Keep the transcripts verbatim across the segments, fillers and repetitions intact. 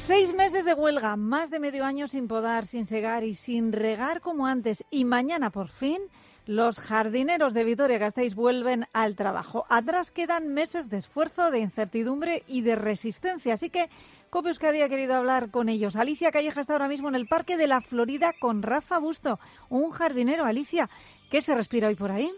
Seis meses de huelga, más de medio año sin podar, sin segar y sin regar como antes. Y mañana, por fin, los jardineros de Vitoria-Gasteiz vuelven al trabajo. Atrás quedan meses de esfuerzo, de incertidumbre y de resistencia. Así que COPE Euskadi ha querido hablar con ellos. Alicia Calleja está ahora mismo en el Parque de la Florida con Rafa Busto, un jardinero. Alicia, ¿qué se respira hoy por ahí?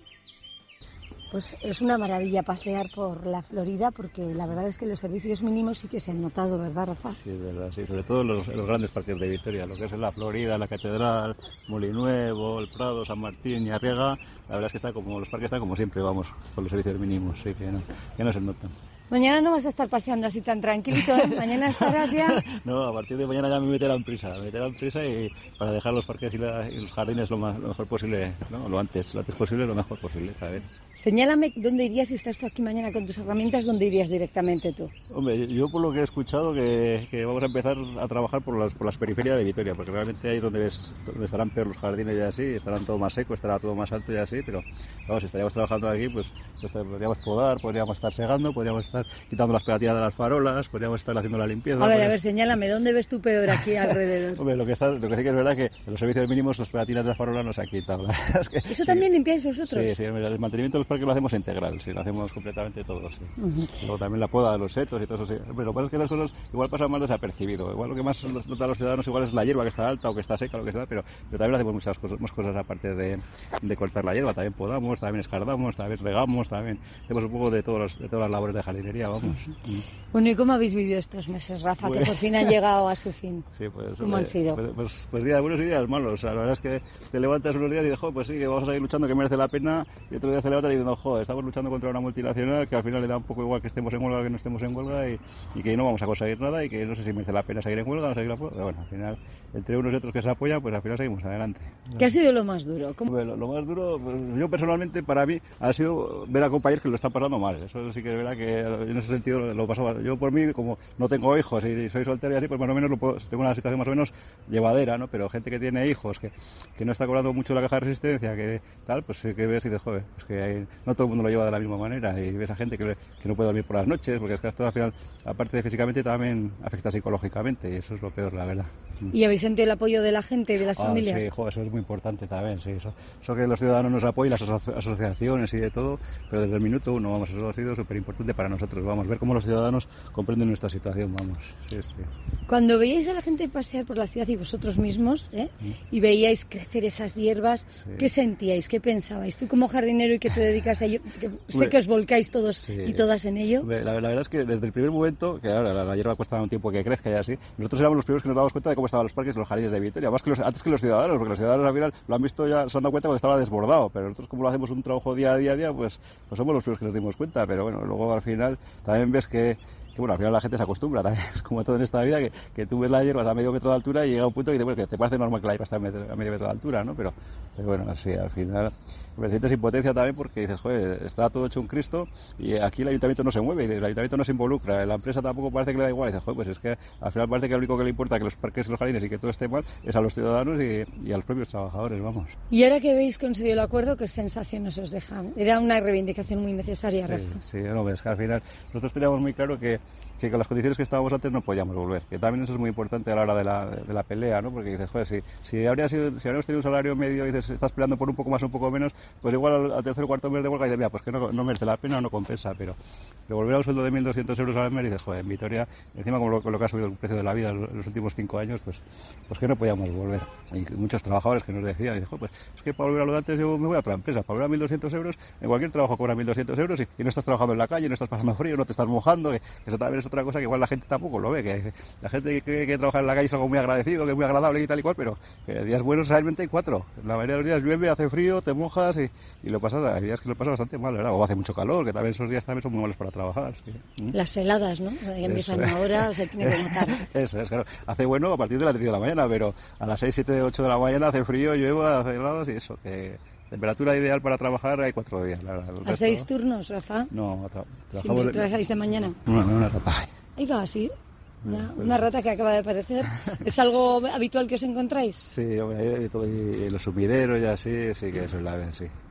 Pues es una maravilla pasear por la Florida, porque la verdad es que los servicios mínimos sí que se han notado, ¿verdad, Rafa? Sí, es verdad, sí, sobre todo en los, en los grandes parques de Vitoria, lo que es la Florida, la Catedral, Molinuevo, el Prado, San Martín y Arriaga. La verdad es que está como, los parques están como siempre, vamos, con los servicios mínimos, sí, que no, que no se notan. Mañana no vas a estar paseando así tan tranquilito, ¿eh? Mañana estarás ya... No, a partir de mañana ya me meterán prisa, me meterán prisa y para dejar los parques y, la, y los jardines lo, más, lo mejor posible, ¿no? Lo antes, lo antes posible, lo mejor posible, ¿sabes? Señálame dónde irías si estás tú aquí mañana con tus herramientas, ¿dónde irías directamente tú? Hombre, yo por lo que he escuchado que, que vamos a empezar a trabajar por las, por las periferias de Vitoria, porque realmente ahí es donde, ves, donde estarán peor los jardines y así, estarán todo más seco, estará todo más alto y así, pero vamos, si estaríamos trabajando aquí, pues, pues podríamos podar, podríamos estar segando, podríamos estar quitando las pegatinas de las farolas, podríamos estar haciendo la limpieza. A ver, podríamos... a ver, señálame, ¿dónde ves tú peor aquí alrededor? Hombre, lo que, está, lo que sí que es verdad que en los servicios mínimos las pegatinas de las farolas no se han quitado. La verdad es que, ¿Eso sí, también limpiáis vosotros? Sí, sí, el mantenimiento de los parques lo hacemos integral, sí, lo hacemos completamente todo, sí. Uh-huh. Luego también la poda de los setos y todo eso, sí. Pero lo que pasa es que las cosas igual pasan más desapercibido. Igual lo que más notan los ciudadanos igual es la hierba que está alta o que está seca, lo que sea, pero, pero también hacemos muchas cosas, más cosas aparte de, de cortar la hierba. También podamos, también escardamos, también regamos, también hacemos un poco de, todos los, de todas las labores de jardinería, vamos. Uh-huh. Bueno, ¿y cómo habéis vivido estos meses, Rafa, pues... que por fin han llegado a su fin? Sí, pues... ¿Cómo eh, han sido? Pues, pues, pues días buenos y días malos. O sea, la verdad es que te levantas unos días y dices, jo, pues sí, que vamos a seguir luchando, que merece la pena, y otro día te levantas y dices, no, jo, estamos luchando contra una multinacional que al final le da un poco igual que estemos en huelga que no estemos en huelga y, y que no vamos a conseguir nada y que no sé si merece la pena seguir en huelga o no seguir la huelga. Pero bueno, al final, entre unos y otros que se apoyan, pues al final seguimos adelante. ¿Qué ha sido lo más duro? ¿Cómo? Lo, lo más duro, pues, yo personalmente, para mí, ha sido ver a compañeros que lo están pasando mal. Eso sí que es verdad que en ese sentido lo paso mal. Yo por mí, como no tengo hijos y soy soltero y así, pues más o menos lo puedo, tengo una situación más o menos llevadera, ¿no? Pero gente que tiene hijos, que, que no está cobrando mucho la caja de resistencia, que tal, pues sí que ves y dices, joder, pues que hay, no todo el mundo lo lleva de la misma manera y ves a gente que, que no puede dormir por las noches, porque es que esto al final, aparte de físicamente, también afecta psicológicamente y eso es lo peor, la verdad. ¿Y habéis sentido el apoyo de la gente y de las ah, familias? Sí, joder, eso es muy importante también, sí, eso, eso que los ciudadanos nos apoyen, las aso- asociaciones y de todo, pero desde el minuto uno, vamos, eso ha sido súper importante para nosotros, vamos, ver cómo los ciudadanos comprenden nuestra situación, vamos, sí, sí. Cuando veíais a la gente pasear por la ciudad y vosotros mismos, ¿eh? ¿Mm? y veíais crecer esas hierbas, sí. ¿qué sentíais? ¿Qué pensabais? Tú como jardinero y que te dedicas a ello, que sé Hombre, que os volcáis todos sí. y todas en ello. La, la verdad es que desde el primer momento, que ahora la, la hierba cuesta un tiempo que crezca y así, nosotros éramos los primeros que nos dábamos cuenta de cómo estaban los parques y los jardines de Vitoria, más que los, antes que los ciudadanos, porque los ciudadanos al final lo han visto ya, se han dado cuenta cuando estaba desbordado, pero nosotros como lo hacemos un trabajo día a día a día, pues, pues somos los primeros que nos dimos cuenta, pero bueno, luego al final también ves que que bueno, al final la gente se acostumbra también, es como todo en esta vida, que, que tú ves las hierbas a medio metro de altura y llega un punto que te, bueno, que te parece normal que la hierba esté a medio, a medio metro de altura, ¿no? Pero, pero bueno, así al final me sientes impotencia también porque dices, joder, está todo hecho un Cristo y aquí el ayuntamiento no se mueve, y el ayuntamiento no se involucra, la empresa tampoco parece que le da igual, y dices, joder, pues es que al final parece que lo único que le importa que los parques y los jardines y que todo esté mal es a los ciudadanos y, y a los propios trabajadores, vamos. Y ahora que habéis conseguido el acuerdo, ¿qué sensaciones os dejan? Era una reivindicación muy necesaria, sí, Rafa. Sí, no, es que al final nosotros teníamos muy claro que, que con las condiciones que estábamos antes no podíamos volver, que también eso es muy importante a la hora de la, de la pelea, ¿no? Porque dices, joder, si, si, habría sido, si habríamos tenido un salario medio y dices, estás peleando por un poco más o un poco menos, pues igual al, al tercer o cuarto mes de huelga y dices, mira, pues que no, no merece la pena o no compensa, pero, pero volver a un sueldo de mil doscientos euros al mes y dices, joder, en Vitoria, encima con lo, con lo que ha subido el precio de la vida en los últimos cinco años, pues, pues que no podíamos volver. Y muchos trabajadores que nos decían, y dices, joder, pues es que para volver a lo de antes yo me voy a otra empresa, para volver a mil doscientos euros, en cualquier trabajo cobra mil doscientos euros y, y no estás trabajando en la calle, no estás pasando frío, no te estás mojando, que, que eso también es otra cosa que igual la gente tampoco lo ve, que la gente cree que trabajar en la calle es algo muy agradecido, que es muy agradable y tal y cual, pero que días buenos realmente hay cuatro. La mayoría de los días llueve, hace frío, te mojas y, y lo pasas, hay días que lo pasas bastante mal, ¿verdad? O hace mucho calor, que también esos días también son muy malos para trabajar. Sí. Las heladas, ¿no? Que empiezan ahora, se tiene que notar. Eso es, claro. Hace bueno a partir de las diez de la mañana, pero a las seis, siete, ocho de la mañana hace frío, llueve, hace helados y eso, que... Temperatura ideal para trabajar hay cuatro días. La verdad. ¿Hacéis resto, turnos, Rafa? No, tra trabajamos... ¿Siempre trabajáis de mañana? No, no, una rata. Ahí va, sí. Una, una rata que acaba de aparecer. ¿Es algo habitual que os encontráis? Sí, de todo, y los sumideros y así, sí que eso es la vez, sí.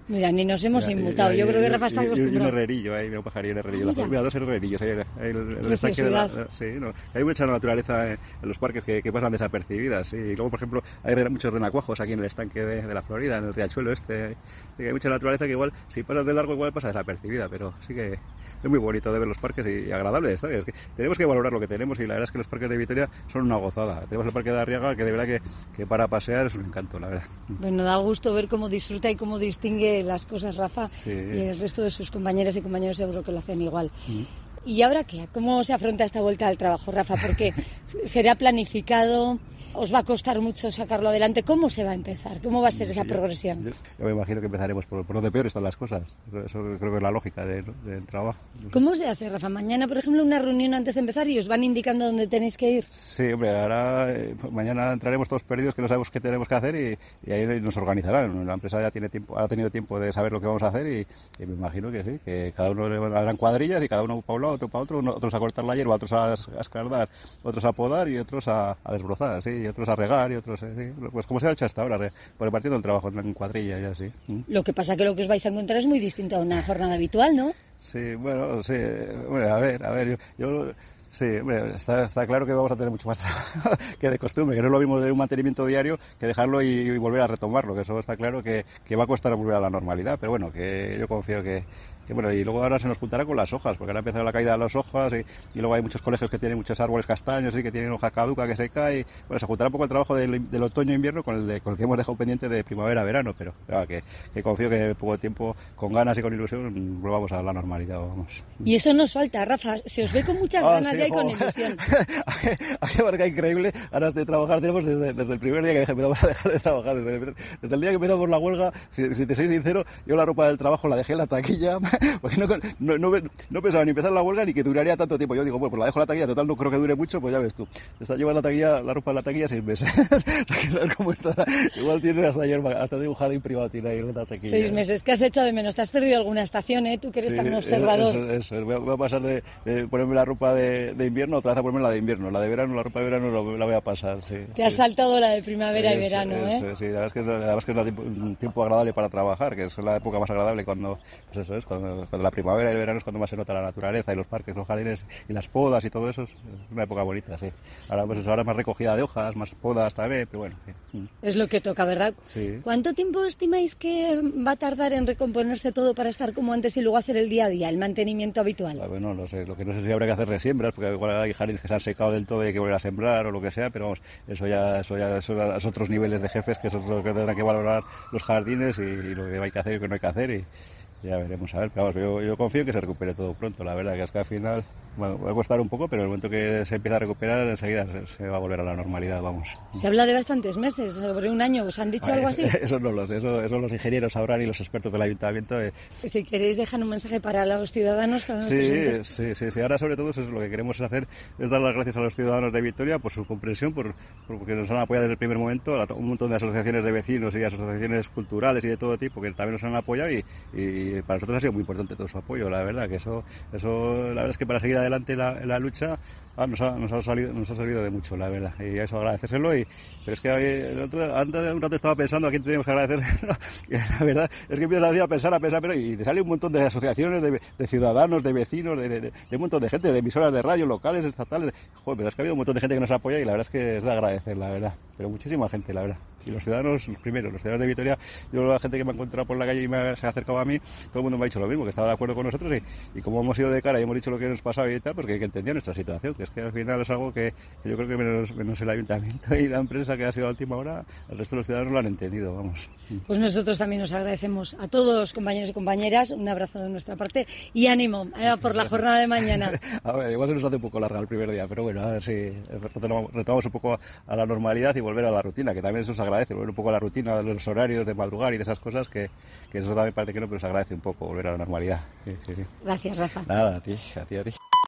Mira, ni nos hemos ya, inmutado. ya, Yo ya, creo que ya, Rafa está y, acostumbrado. y un herrerillo, ahí me pajaría un herrerillo. Ah, la, mira, dos herrerillos ahí, el, el, el estanque de la, sí, no, hay mucha naturaleza en, en los parques que, que pasan desapercibidas. Sí. Y luego, por ejemplo, hay muchos renacuajos aquí en el estanque de, de la Florida, en el riachuelo este. Sí, hay mucha naturaleza que igual, si pasas de largo, igual pasa desapercibida, pero sí que es muy bonito de ver los parques y, y agradable de estar. Es que tenemos que valorar lo que tenemos y la verdad es que los parques de Vitoria son una gozada. Tenemos el parque de Arriaga que de verdad que, que para pasear es un encanto, la verdad. Bueno, da gusto ver cómo disfruta y cómo distingue las cosas Rafa, sí. Y el resto de sus compañeras y compañeros seguro que lo hacen igual. Mm. ¿Y ahora qué? ¿Cómo se afronta esta vuelta al trabajo, Rafa? Porque será planificado, os va a costar mucho sacarlo adelante. ¿Cómo se va a empezar? ¿Cómo va a ser esa sí, progresión? Yo, yo me imagino que empezaremos por, por donde peor están las cosas. Eso creo que es la lógica de, del trabajo. ¿Cómo se hace, Rafa? Mañana, por ejemplo, una reunión antes de empezar y os van indicando dónde tenéis que ir. Sí, hombre, ahora eh, mañana entraremos todos perdidos que no sabemos qué tenemos que hacer y, y ahí nos organizarán. La empresa ya tiene tiempo, ha tenido tiempo de saber lo que vamos a hacer y, y me imagino que sí, que cada uno le darán cuadrillas y cada uno para un lado, otro para otro, uno, otros a cortar la hierba, otros a, a escardar, otros a podar y otros a, a desbrozar, sí, y otros a regar y otros, eh, sí, pues como se ha hecho hasta ahora, re, repartiendo el trabajo en cuadrilla y así. Lo que pasa que lo que os vais a encontrar es muy distinto a una jornada habitual, ¿no? Sí, bueno, sí, bueno, a ver, a ver, yo... yo sí, hombre, está, está claro que vamos a tener mucho más trabajo que de costumbre, que no es lo mismo de un mantenimiento diario que dejarlo y, y volver a retomarlo, que eso está claro que, que va a costar volver a la normalidad, pero bueno, que yo confío que, que bueno, y luego ahora se nos juntará con las hojas, porque ahora ha empezado la caída de las hojas y, y luego hay muchos colegios que tienen muchos árboles castaños y que tienen hoja caduca que se cae, y, bueno, se juntará un poco el trabajo del, del otoño-invierno con el, de, con el que hemos dejado pendiente de primavera-verano, pero, pero que, que confío que en poco tiempo, con ganas y con ilusión, volvamos a la normalidad, vamos. Y eso nos falta, Rafa, se os ve con muchas ah, ganas sí, ya y con oh. ilusión. Qué marca increíble, ganas de trabajar tenemos desde, desde el primer día que empezamos a dejar de trabajar, desde, desde el día que empezamos la huelga, si, si te soy sincero, yo la ropa del trabajo la dejé en la taquilla, porque no, no, no, no pensaba ni empezar la huelga ni que duraría tanto tiempo. Yo digo, bueno, pues la dejo en la taquilla, total no creo que dure mucho, pues ya ves tú, está llevando la taquilla, la ropa en la taquilla seis meses, hay que saber cómo está, igual tiene hasta ayer, hasta de un jardín privado tiene ahí en la taquilla. Seis meses, ¿qué has echado de menos? ¿Te has perdido alguna estación, eh? Tú que eres sí, tan observador. Eso, eso, eso. Voy, a, voy a pasar de, de ponerme la ropa de, de invierno otra vez a ponerme la de invierno, la de verano, la ropa de verano la, la voy a pasar, sí. Te has sí. saltado la de primavera eso, y verano, eso, ¿eh? Sí, la verdad es que es, la verdad es, que es tiempo, un tiempo agradable para trabajar, que es la época más agradable cuando, pues eso es, cuando, cuando la primavera y el verano es cuando más se nota la naturaleza y los parques, los jardines y las podas y todo eso, es una época bonita, sí. Ahora pues eso, ahora más recogida de hojas, más podas también, pero bueno. Sí. Es lo que toca, ¿verdad? Sí. ¿Cuánto tiempo estimáis que va a tardar en recomponerse todo para estar como antes y luego hacer el día a día, el mantenimiento habitual? Ah, bueno, no sé, lo que no sé si habrá que hacer resiembras, porque igual hay jardines que se han secado del todo y hay que volver a sembrar o lo que sea, pero vamos, eso ya, eso ya son los otros niveles de jefes que son los que tendrán que valorar los jardines y, y lo que hay que hacer y lo que no hay que hacer y ya veremos a ver, pero vamos, yo, yo confío en que se recupere todo pronto, la verdad que es que al final bueno, va a costar un poco, pero en el momento que se empieza a recuperar enseguida se, se va a volver a la normalidad, vamos. Se habla de bastantes meses, sobre un año, ¿os han dicho algo así? Eso no lo sé, eso, eso los ingenieros sabrán y los expertos del ayuntamiento. Eh. Si queréis dejar un mensaje para los ciudadanos, para sí, nuestros sí, sí, sí, ahora sobre todo eso es lo que queremos hacer, es dar las gracias a los ciudadanos de Vitoria por su comprensión, por, por porque nos han apoyado desde el primer momento, a un montón de asociaciones de vecinos y asociaciones culturales y de todo tipo que también nos han apoyado y, y para nosotros ha sido muy importante todo su apoyo, la verdad, que eso, eso la verdad es que para seguir adelante la, la lucha ah, nos, ha, nos, ha salido, nos ha servido de mucho, la verdad, y eso agradecérselo, y, pero es que el otro, antes de un rato estaba pensando a quién tenemos que agradecer, la verdad es que empiezas a decir a pensar, a pensar, pero y te sale un montón de asociaciones, de, de ciudadanos, de vecinos, de, de, de, de un montón de gente, de emisoras de radio locales, estatales, joder, pero es que ha habido un montón de gente que nos apoya y la verdad es que es de agradecer, la verdad, pero muchísima gente, la verdad, y los ciudadanos, los primeros, los ciudadanos de Vitoria, yo la gente que me ha encontrado por la calle y me ha, se ha acercado a mí, todo el mundo me ha dicho lo mismo, que estaba de acuerdo con nosotros y, y como hemos ido de cara y hemos dicho lo que nos pasaba y tal, pues que hay que entender nuestra situación, que es que al final es algo que, que yo creo que menos, menos el ayuntamiento y la empresa que ha sido a última hora, el resto de los ciudadanos lo han entendido, vamos. Pues nosotros también nos agradecemos a todos, compañeros y compañeras, un abrazo de nuestra parte y ánimo eh, por la jornada de mañana. A ver, igual se nos hace un poco larga el primer día, pero bueno, a ver si retomamos, retomamos un poco a la normalidad y volver a la rutina, que también eso se agradece, volver un poco a la rutina de los horarios, de madrugar y de esas cosas, que, que eso también parece que no, pero se agradece un poco volver a la normalidad. Sí, sí, sí. Gracias, Rafa. Nada, a ti, a ti, a ti.